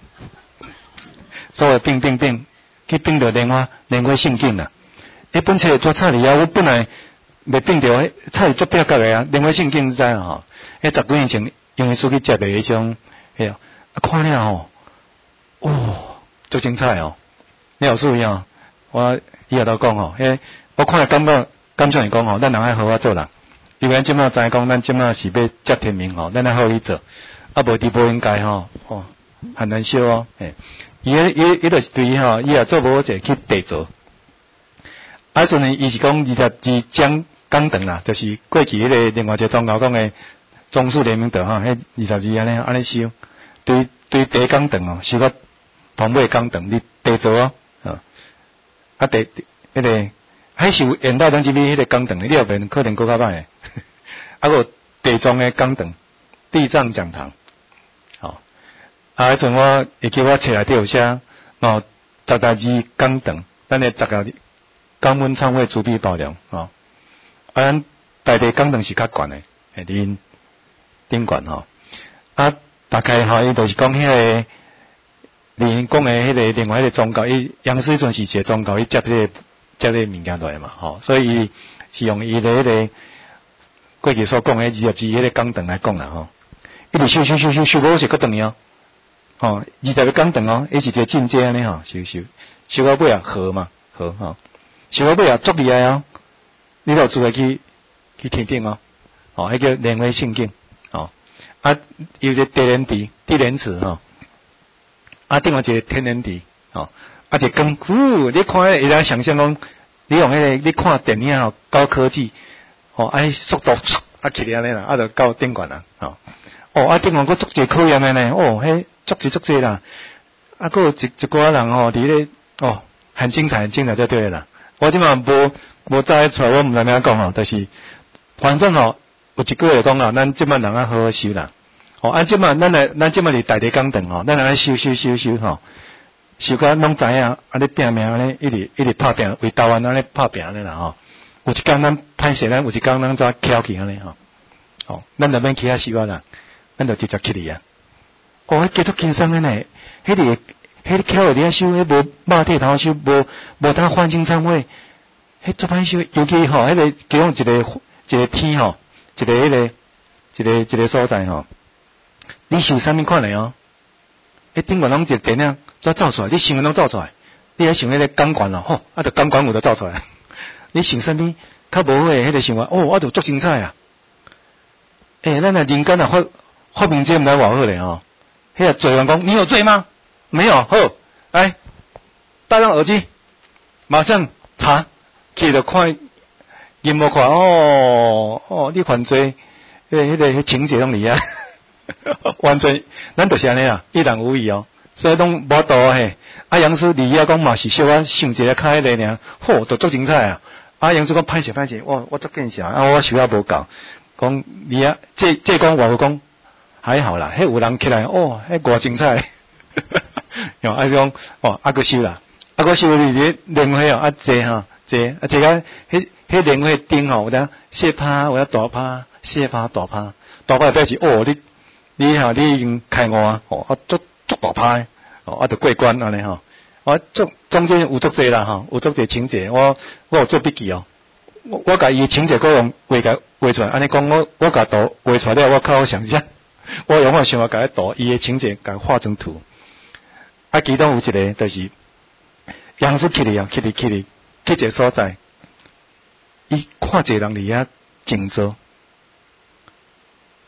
所以并并并去并着莲花莲花圣经啦。迄本册做册里啊，我本来未并着，迄册做表格诶啊。莲花圣经你知啊吼？迄十几年前因为出去接的迄种，嘿啊，看了吼，哦，足精彩哦。你有注意哦？我以后都讲吼，迄我看了感觉。感像伊讲吼，咱人爱好好做人，因为咱即马知讲，咱即马是要接天命吼，咱爱好去做，啊无伫无应该吼，哦，很难修哦，嘿，伊迄伊伊就是对吼，伊也做无好势去地做，啊，阵呢，伊是讲二十二章讲堂啦，就是过去迄个另外一个宗教讲诶宗属联名道吼，迄二十二安尼安尼修，对对地讲堂哦，修到同尾讲堂，你地做哦，啊，啊地迄个。还是有现代当时你迄个讲堂，你后面可能搁较歹诶，啊个地藏诶讲堂，地藏讲堂，吼、哦，啊，迄阵我会记我册内底有写，哦，十大字讲堂，咱诶十个江文创会主笔包量，吼、哦，啊，咱大地讲堂是较悬诶，诶，顶顶悬吼，啊，大概吼，伊就是讲迄个，连讲诶迄个另外迄个宗教，伊杨水阵是一个宗教，伊接迄个。接咧物件来嘛，吼，所以是用伊个迄个过去所讲诶二十字迄个讲堂来讲啦，吼，一直修修修修修无是搁长样，吼，二十个讲堂哦，伊是一个进阶安尼吼，修修修到尾啊好嘛，好吼，修到尾啊足厉害哦，你著做下去去听听哦，吼，迄叫莲花圣经，吼，啊有一个地莲池，地莲池吼，啊另外一个天然池，吼。啊，一根古，你看，会当想象讲，你用迄、那个，你看电影吼，高科技，吼、哦，啊，速度啊起来安尼啦，啊，就到顶悬啦，吼、哦，哦，啊，顶悬佫足侪考验诶呢，哦，迄足侪足侪啦，啊，佫有一一寡人吼，伫咧，哦，很精彩，很精彩就对啦。我即满无无早出来，我毋知影讲吼，但是反正吼、哦，有一句话讲啦，咱即满人啊好好修啦，哦，啊，即满咱来，咱即满伫大地讲堂吼，咱来修修修修吼。修甲拢知影，啊！你拼命安尼，一直一直拍拼，为台湾安尼拍拼安尼啦吼。有一工咱歹势，咱有一工咱怎翘起安尼吼。哦，咱就免去遐修啊啦，咱就直接去哩啊。哦，迄叫做轻松诶呢，迄个迄个翘伫遐修，迄无肉体头修，无无当欢庆唱会，迄做歹修，尤其吼，迄个叫用一个一个天吼，一个迄个一个一个所在吼。你修啥物款诶哦？迄顶悬拢一个电影。再走出来，你想诶拢走出来，你还想迄个钢管咯，吼，啊，着钢管有就走出来。你想啥物较无好诶，迄个想法，哦，我着足精彩啊！诶、欸，咱若人间啊发发明这毋知偌好咧吼。迄个罪员讲，你有罪吗？没有，好，来戴上耳机，马上查，去着看，银幕看，哦哦，你犯罪，迄、那个迄个情节拢伫啊，完全，咱就是安尼啊，一览无遗哦。所以拢无度嘿，啊杨叔李亚讲嘛是小可想一个较迄个尔，吼，都足精彩啊！啊杨叔讲歹势歹势，我我足见识啊，我想啊无够，讲李亚这这讲话讲还好啦，迄有人起来哦，迄偌精彩，哟啊讲哦啊个修啦，啊个修里咧莲花哦啊坐哈坐啊坐个迄迄莲花顶吼，有当小趴，有当大趴，小趴大趴，大趴表示哦你你哈你已經開悟啊，哦啊足。足大派，哦，啊，着過關安尼吼，我中中間有足濟啦吼，有足濟情節，我我有做筆記哦，我我甲伊情節個用畫甲畫出來，安尼講我我甲圖畫出來了，我較好想象，我用我想法甲伊圖伊個情節甲畫成圖，啊，其中有一個就是楊叔去哩啊，去哩去哩去一個所在，伊看一個人佇遐靜坐，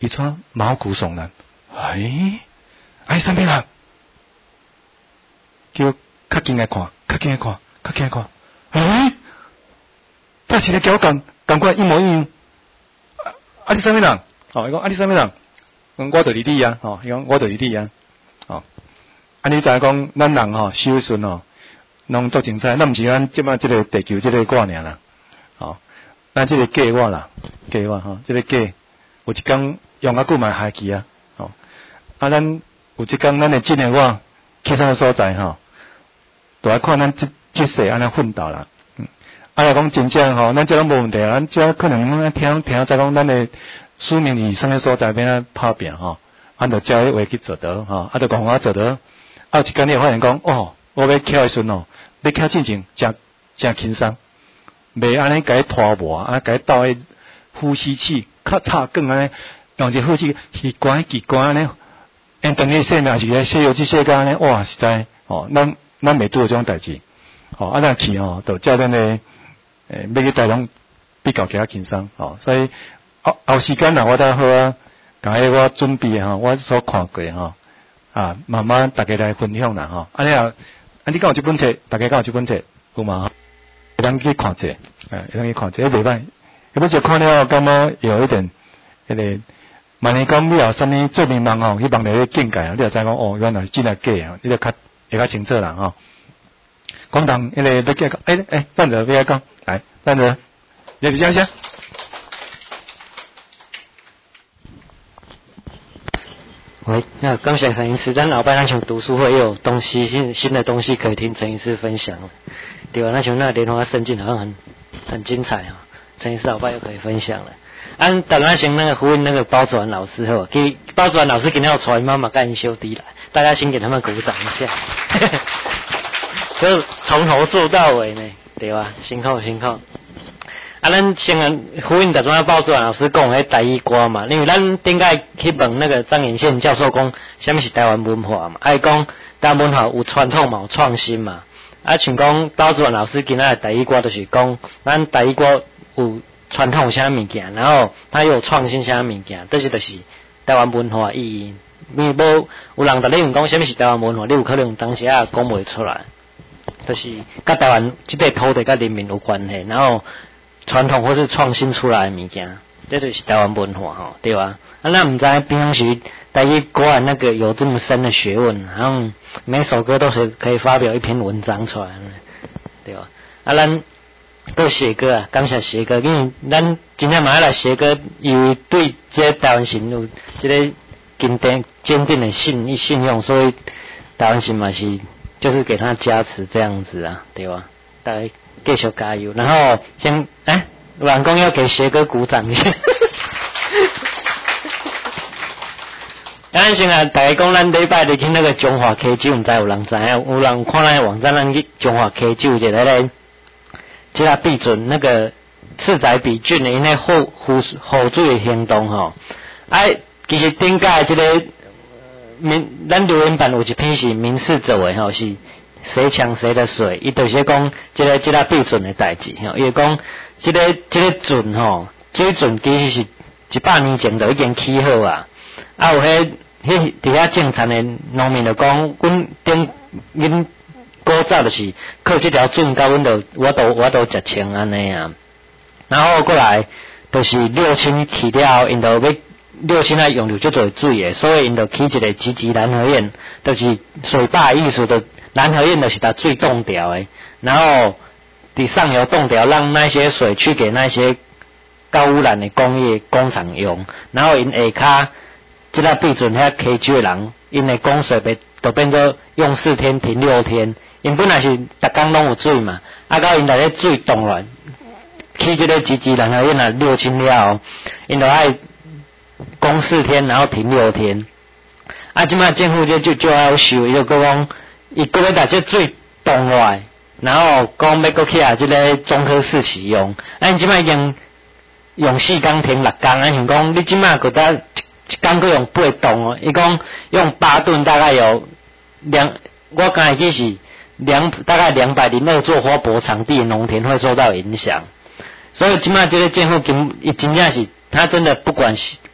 伊怎毛骨悚然？哎，哎，啥物人？叫较近来看，较近来看，较近来看。哎，但是咧交感感觉一模一样。啊，啊你啥物人？哦，伊讲啊你啥物人？讲我就是你啊，哦，伊讲我就是你啊，哦。啊你知影讲咱人吼修顺吼，拢足精彩，咱毋是咱即摆即个地球即个我尔啦，哦，咱即个假我啦，假我吼，即个假有一天用啊久嘛害去啊，哦，啊咱有一天咱的真的我去啥所在吼，都要看咱即即世安尼奋斗啦，嗯，啊若讲真正吼，咱即拢无问题啊，咱即可能咱听听再讲咱的使命是啥物所在要安拍拼吼，按照照迄话去做到吼，啊，著讲我做到。啊，有一天你会发现讲，哦，我要翘的时阵哦，要翘进前真真轻松，袂安尼甲伊拖磨，啊，甲伊倒迄呼吸器，较插管安尼，用一呼吸器气管气管安尼，因等于生命是咧西游即世界安尼，哇，实在哦，咱咱袂拄到这种代志，哦，啊，咱去哦，就照咱的诶，要去台拢比较较轻松，哦，所以后后时间若我倒好啊，甲迄我准备吼，我所看过吼。啊，慢慢大家来分享啦吼。安尼啊，啊你敢有这本册？大家敢有这本册？有吗？会当去看者，啊，会当去看者，袂歹。要不就看了，感觉有一点，迄个，万一讲你有啥物做迷茫吼，去望着迄境界啊，你就知讲哦，原来真系假啊，你就较会较清楚啦吼。讲堂迄个要讲，诶诶，站着不要讲，来站着，也是这样。 喂，那刚想陈医师，咱老板那像读书会又有东西新新的东西可以听陈医师分享，对吧？那像那莲花圣境好像很很精彩啊，陈医师老爸又可以分享了。按等下先那个呼应那个包子丸老师后，给包子丸老师给那传妈妈干修低来，大家先给他们鼓掌一下，就从头做到尾呢，对吧？辛苦辛苦。啊，咱先呼应的中央包子老师讲迄台语歌嘛，因为咱顶个去问那个张延宪教授讲，什么是台湾文化嘛？啊，伊讲台湾文化有传统嘛，有创新嘛。啊，像讲包子老师今仔台语歌就是讲，咱台语歌有传统啥物件，然后它又有创新啥物件，这是就是台湾文化意义。你无有人逐日问讲什么是台湾文化，你有可能当时啊讲袂出来，就是甲台湾即个土地甲人民有关系，然后。传统或是创新出来的物件，这就是台湾文化吼，对吧？啊，那唔知平时台语歌那个有这么深的学问，好像每首歌都是可以发表一篇文章出来，对吧？啊，咱都写歌啊，感谢写歌，因为咱今天买来写歌，因为对这台湾神有这个坚定坚定的信信用，所以台湾神嘛是就是给他加持这样子啊，对吧？大家继续加油，然后先哎，员工要给学哥鼓掌一下。咱先啊，大家讲咱礼拜日去那个中华 K 酒，唔知有人知影？有人看咱网站，咱去中华 K 酒一个咧，即个闭准那个次载比菌的因那后湖湖水的行动吼，哎，其实顶个即个民咱留言板有一篇是民事者为吼是。谁抢谁的水？伊就是讲，即、这个即、这个闭准的代志吼。伊讲，即、这个即、这个准吼，水准其实是一百年前就已经起好啊。啊，有迄迄伫遐种田的农民就讲，阮顶阮古早就是靠即条准，甲阮就我都我都食清安尼啊。然后过来就是六亲去了，因就要六亲啊用着足侪水的，所以因就起一个积极南河堰，就是水坝意思就。南河堰就是把水冻掉诶，然后伫上游冻掉，让那些水去给那些高污染的工业工厂用，然后因下骹即个闭准遐溪酒的人，因的供水被都变做用四天停六天，因本来是逐工拢有水嘛，啊到因来咧水冻落，去即个积极南河堰啊六清了后，因就爱供四天，然后停六天，啊即摆政府就就就要收，伊就讲。伊个要把这水冻落来，然后讲要搁起来即个中科四期用，啊，因即摆已经用四工停六工，啊，像讲你即摆搁得一工搁用八吨哦，伊讲用八吨大概有两，我刚才记是两大概两百零二座花博场地的农田会受到影响，所以即摆即个政府根伊真正是，他真的不管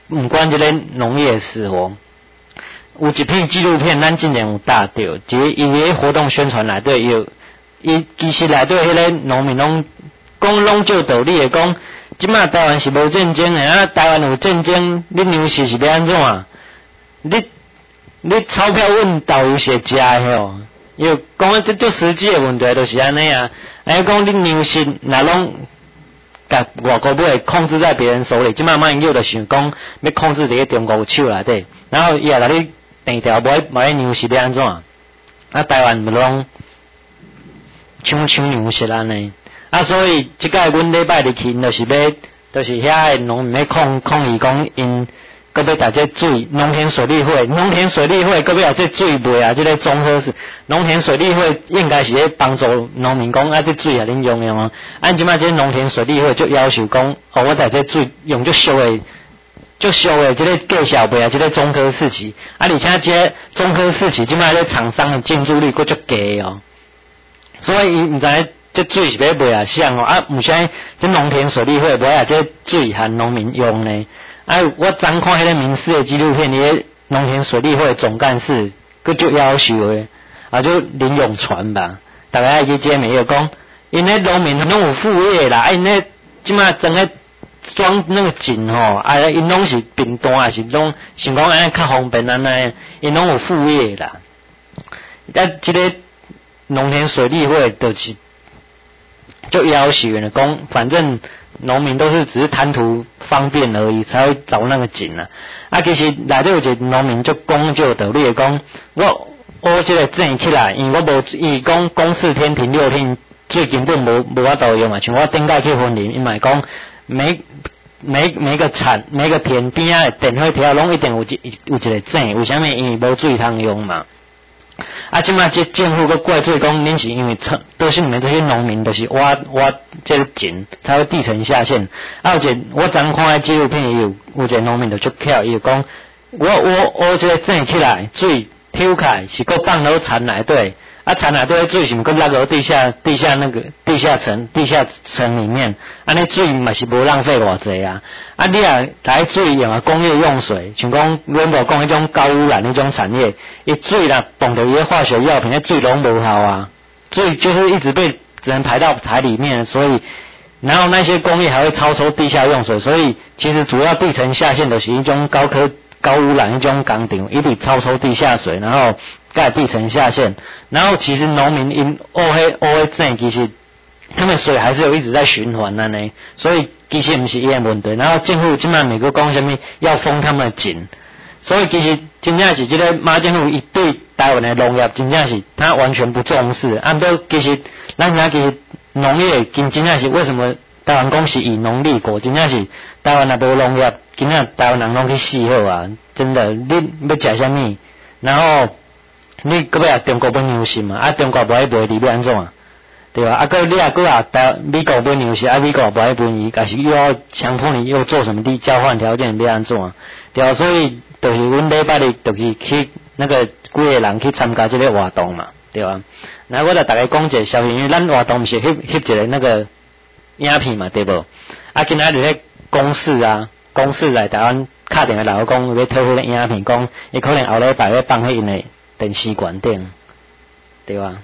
不管这个农业死活，有一篇纪录片，咱今年有搭到，即个伊个活动宣传内底有，伊其实内底迄个农民拢讲拢照道理的讲，即马台湾是无战争的，啊台湾有战争，你粮食是要安怎啊？你你钞票阮导游是食的吼，伊讲啊，这最实际的问题就是安尼啊，哎讲你粮食若拢甲外国买控制在别人手里，即马慢又就想讲要控制伫个中国手内底，然后伊也甲你定条买买粮食要安怎？啊台湾咪拢抢抢粮食安尼，啊所以即个阮礼拜日去，因就是要，就是遐个农民要抗抗议讲因。搁要把这水，农田水利会，农田水利会搁要把这水卖啊，这个综合是农田水利会应该是咧帮助农民讲啊，这水啊恁用用哦。按即摆这农田水利会就要求讲，哦，我把这水用足俗的、足俗的这个介绍卖啊，这个中科四期，啊，而且这中科四期即摆咧厂商的进驻率搁足低哦，所以伊毋知这水是要卖啊啥哦，啊，毋啥这农田水利会买啊，这水和农民用呢。啊！我昨看迄个民视的纪录片，伊个农田水利会总干事，佮就要求诶，啊就林永传吧，大家去见面又讲，因咧农民拢有副业啦，啊因咧即马整个装那个井吼，啊因拢是平单还是拢想讲安尼较方便安尼，因拢有副业啦。啊，即个农田水利会就是就要求呢，讲反正。农民都是只是贪图方便而已，才会找那个井啊。啊，其实内底有一个农民就讲就有道理的讲，我我这个井起来，因为我无伊讲讲四天停六天，最根本无无法度用嘛。像我顶届去分林，伊嘛讲每每每个产每个田边仔的电火条拢一定有一有一个井，为虾米？因为无水通用嘛。啊，即马这政府佮怪罪讲，恁是因为都是你们这些农民，都是挖挖这个井才会地层下陷。啊，有一个我昨看的纪录片也有，有一个农民就足巧，伊就讲，我我我这个井起来，水抽开是佮放到田内底，啊田内底的水是毋佮落到地下地下那个地下层地下层里面，安尼水嘛是无浪费偌济啊。啊，你啊来水用啊工业用水，像讲阮无讲迄种高污染迄种产业，伊水啦碰到伊个化学药品，迄水拢无效啊，水就是一直被只能排到海里面，所以然后那些工业还会超抽地下用水，所以其实主要地层下陷的是一种高科高污染一种工厂，一直超抽地下水，然后盖地层下陷，然后其实农民因乌黑乌黑井其实。他们水还是有一直在循环的呢，所以其实不是伊的问题。然后政府今麦美国讲什么要封他们的井，所以其实真正是这个马政府伊对台湾的农业真正是他完全不重视。按照其实咱讲其实农业真正是为什么台湾讲是以农立国，真正是台湾若无农业，真正台湾人拢去死好啊！真的，你要食什么？然后你搁要中国买粮食嘛？啊，中国无爱卖，你要安怎啊？对吧？啊，个你啊，个啊，台美国买粮食，啊，美国不爱分你，但是又要强迫你又做什么的交换条件，要安怎？对吧？所以就是阮礼拜日就是去那个几个人去参加这个活动嘛，对吧？然后我来大家讲一个消息，因为咱活动不是翕翕一个那个影片嘛，对不？啊，今仔日咧公司啊，公司来台湾敲电话来我讲要偷迄个影片，讲伊可能后礼拜要放喺因的电视馆顶，对吧？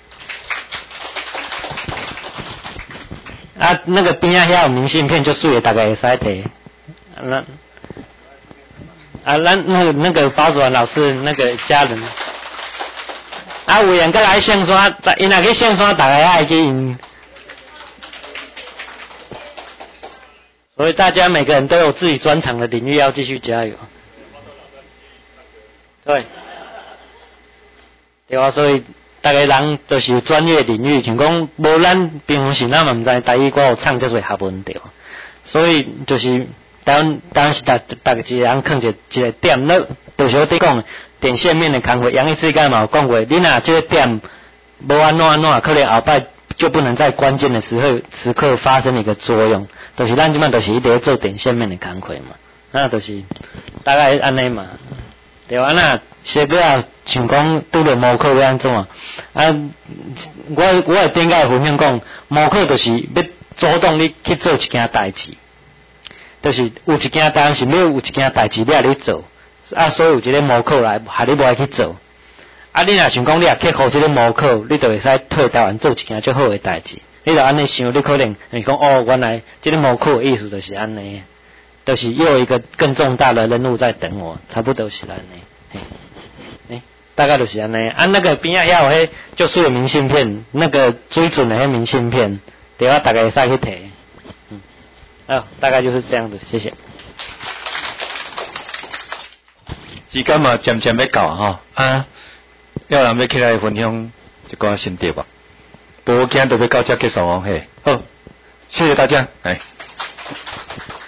啊，那个边仔遐有明信片就水的，大概会使摕。那啊，咱那个那个包子老师那个家人，啊，有人过来线刷，因若去线刷，大家爱去因。所以大家每个人都有自己专长的领域，要继续加油。对，对啊，所以。大家人都是有专业领域，像讲无咱平常时咱嘛毋知台语歌有唱遮侪学问对，所以就是当当时大大家一个人囥一一个点，那就是我伫讲点线面的工课，杨医师刚嘛有讲过，你若这个点无安怎安怎，可能后摆就不能在关键的时候时刻发生一个作用，就是咱即摆就是一直做点线面的工课嘛，那就是大概安尼嘛。对啊，那写不要想讲拄着模考要安怎啊？啊，我我会顶个分享讲，模考就是要主动你去做一件代志。 就是有一件代是要有一件代志要你做，啊，所以有一个模考来，害你无爱去做。啊，你若想讲你也克服这个模考，你就会使退台湾做一件最好的代志。你就安尼想，你可能你讲哦，原来这个模考的意思就是安尼，就是又有一个更重大的任务在等我，差不多是安尼。嘿，诶、欸，大概就是安尼。啊，那个边仔遐有迄足水的明信片，那个水准的迄明信片，对啊，大概会使去摕。嗯，哦，大概就是这样子，谢谢。 时间嘛渐渐要到吼，啊，要人要起来分享一寡心得吧。无今日就要到这结束哦，嘿，好，谢谢大家，哎。